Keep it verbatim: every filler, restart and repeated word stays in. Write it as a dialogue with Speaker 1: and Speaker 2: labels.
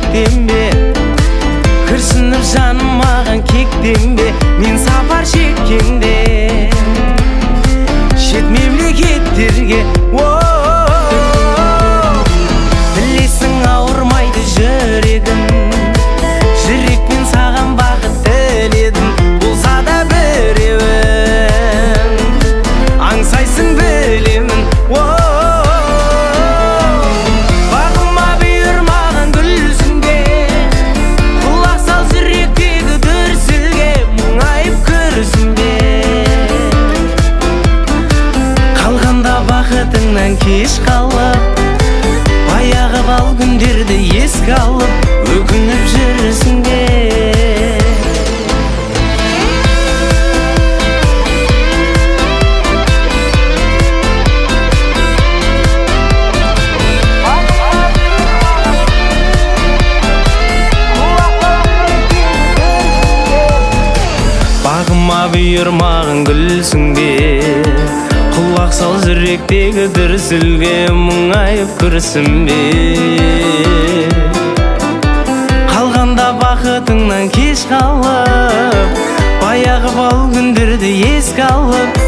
Speaker 1: жүректен бе? Күрсініп жаным маған кектен бе? Мен сапар шеккенде шет мемлекеттерге, білесің ауырмайды жүрегім. Жүрекпен саған бақыт тіледім, болса да біреуін аңсайсың білемін. Бағыма бұйырмаған гүлсің бе? Құлақ сал жүректегі дүрсілге, мұңайып күрсін бе? Қалғанда бақытыңнан кеш қалып, баяғы бал күндерді еске алып, өкініп жүрсің бе? Бағыма бұйырмаған гүлсің бе? Құлақ сал жүректегі дүрсілге, мұңайып күрсін бе? Қалғанда бақытыңнан кеш қалып, баяғы бал күндерді еске алып,